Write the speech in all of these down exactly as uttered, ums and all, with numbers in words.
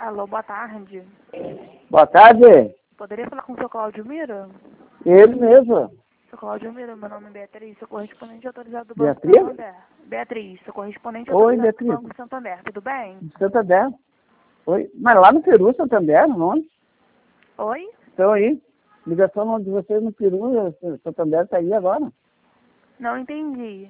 Alô, boa tarde. Boa tarde. Poderia falar com o seu Cláudio Mira? Ele mesmo. Seu Cláudio Mira, meu nome é Beatriz, sou correspondente autorizado do Banco Beatriz? Santander. Beatriz, sou correspondente Oi, autorizado Beatriz. do Banco Santander, tudo bem? Santander. Oi. Mas lá no Peru, Santander, não? Oi? Estão aí. Ligação de vocês no Peru, Santander está aí agora. Não entendi.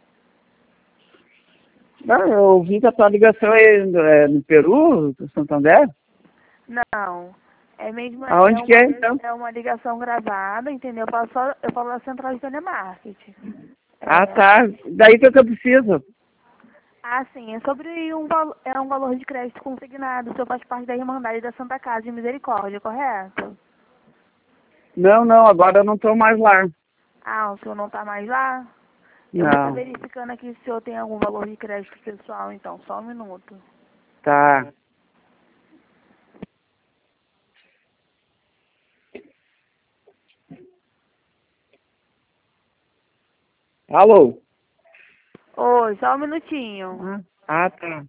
Não, eu ouvi que a tua ligação é, é no Peru, Santander. Não. É mesmo, Aonde é uma, que é, então? é uma ligação gravada, entendeu? Eu falo, só, eu falo da central de telemarketing. Ah, É, tá. Daí que eu preciso. Ah, sim, é sobre um, val- é um valor de crédito consignado. O senhor faz parte da Irmandade da Santa Casa de Misericórdia, correto? Não, não, agora eu não estou mais lá. Ah, o senhor não está mais lá? Eu vou estar Não. verificando aqui se o senhor tem algum valor de crédito pessoal, então. Só um minuto. Tá. Alô? Oi, só um minutinho. Ah, ah, tá.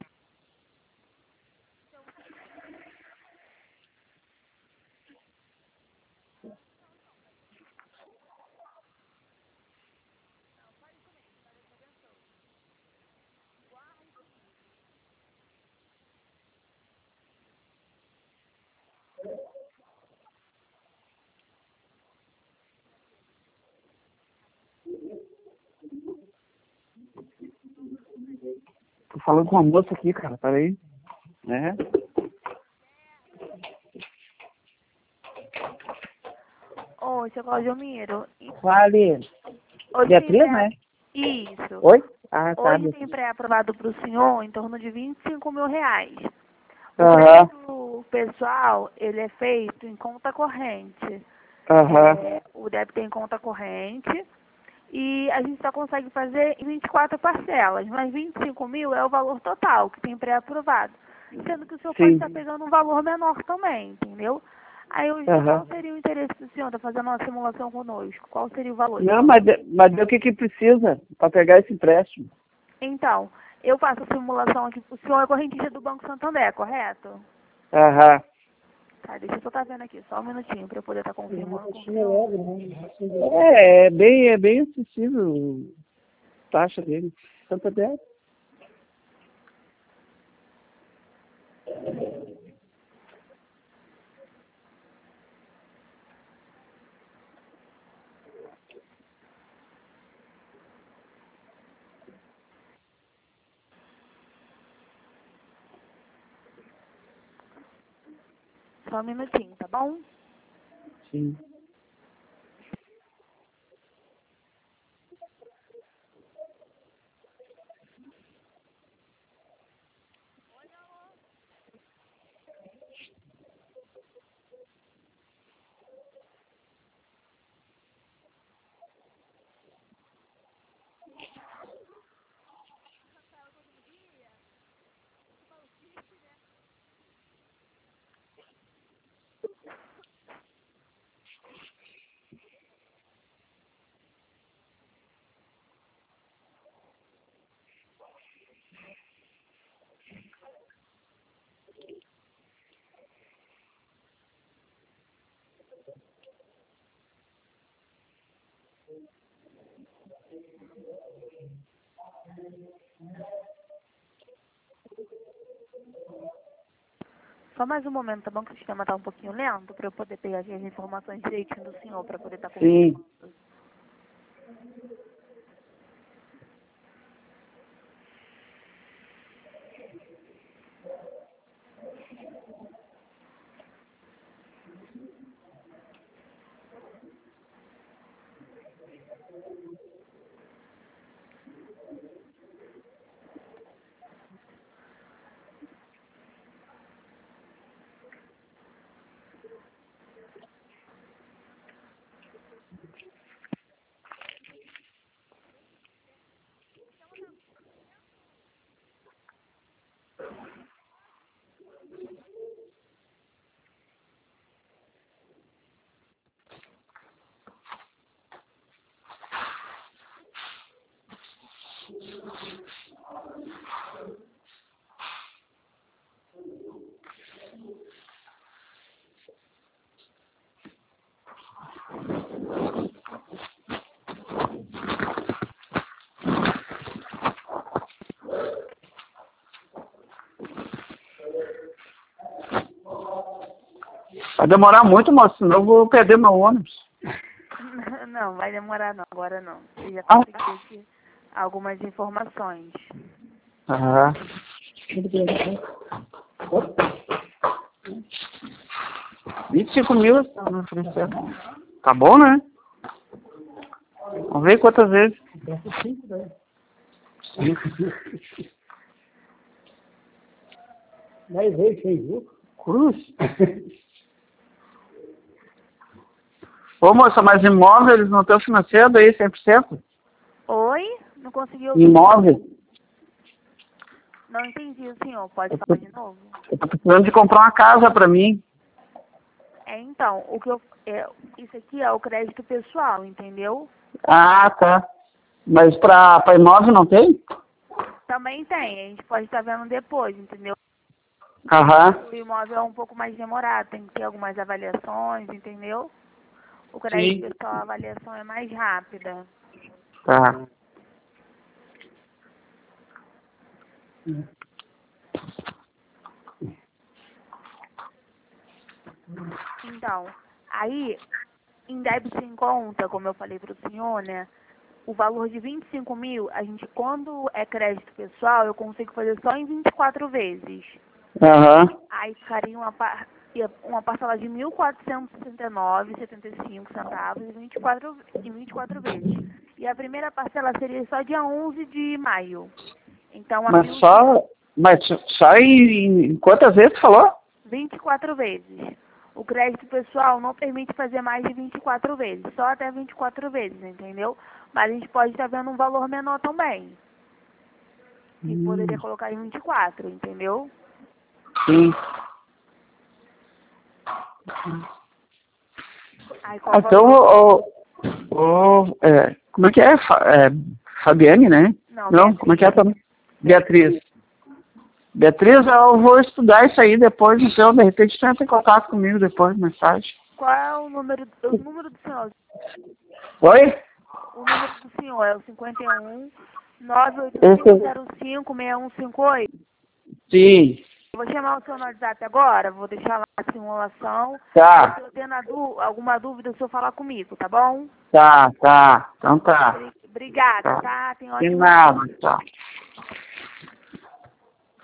Tô falando com uma moça aqui, cara, peraí. É. Oi, seu Cláudio Miro. E- Fale. Hoje tem Beatriz, pré... né? Isso. Oi? Ah, tá. Hoje tem pré-aprovado para o senhor em torno de vinte e cinco mil reais. O Aham, crédito pessoal, ele é feito em conta corrente. aham. É, o débito é em conta corrente e a gente só consegue fazer em vinte e quatro parcelas, mas vinte e cinco mil é o valor total que tem pré-aprovado. Sendo que o senhor pode Sim. estar pegando um valor menor também, entendeu? Aí eu digo, Aham. qual seria o interesse do senhor de fazer uma simulação conosco? Qual seria o valor? Não, mas, de- mas o que que precisa para pegar esse empréstimo? Então, eu faço a simulação aqui. O senhor é correntista do Banco Santander, correto? Aham. Tá, deixa eu só estar vendo aqui, só um minutinho para eu poder estar confirmando com o É, senhor. é bem, é bem acessível a taxa dele. Santander. Só um minutinho, tá bom? Sim. Só mais um momento, tá bom? Que o sistema tá um pouquinho lento para eu poder pegar aqui as informações direitinho do senhor para poder estar Sim. confirmando. Vai demorar muito, moço, senão eu vou perder meu ônibus. Não, vai demorar não, agora não. Eu já Ah. consegui aqui algumas informações. Aham. vinte e cinco mil tá me oferecendo. Tá bom, né? Vamos ver quantas vezes. dez vezes, sem viu? Cruz. Ô, moça, mas imóvel eles não estão financiando aí cem por cento? Oi? Não conseguiu ouvir? Imóvel? Não entendi, senhor. Pode falar de novo? Eu tô precisando de comprar uma casa pra mim. É, então, o que eu, é, isso aqui é o crédito pessoal, entendeu? Ah, tá. Mas pra, pra imóvel não tem? Também tem, a gente pode estar vendo depois, entendeu? Aham. O imóvel é um pouco mais demorado, tem que ter algumas avaliações, entendeu? O crédito Sim. pessoal, a avaliação é mais rápida. Tá. Então, aí, em débito em conta, como eu falei para o senhor, né? O valor de vinte e cinco mil, a gente, quando é crédito pessoal, eu consigo fazer só em vinte e quatro vezes. Aham. Aí ficaria uma, par, uma parcela de mil quatrocentos e sessenta e nove reais e setenta e cinco centavos em vinte e quatro, em vinte e quatro vezes. E a primeira parcela seria só dia onze de maio. Então, a Mas mil, só, mas só em, em quantas vezes tu falou? vinte e quatro vezes. O crédito pessoal não permite fazer mais de vinte e quatro vezes, só até vinte e quatro vezes, entendeu? Mas a gente pode estar vendo um valor menor também. Que Hum. poderia colocar em vinte e quatro, entendeu? Sim. Aí, qual Então, valor? o, o, é, como é que é? Fa- é? Fabiane, né? Não, Não, como é que é também? Beatriz. Beatriz, eu vou estudar isso aí depois, então, de repente, tu entra em contato comigo depois, mensagem. Qual é o número, o número do senhor? Oi? O número do senhor é o cinquenta e um, nove oito cinco zero cinco, seis um cinco oito. Sim. Vou chamar o senhor no WhatsApp agora, vou deixar lá a simulação. Tá, Se eu tendo a dú- alguma dúvida, o senhor falar comigo, tá bom? tá, tá. Então tá. Obri- Obrigada, Tá. tá? Tem De ótimo dia. nada, tá.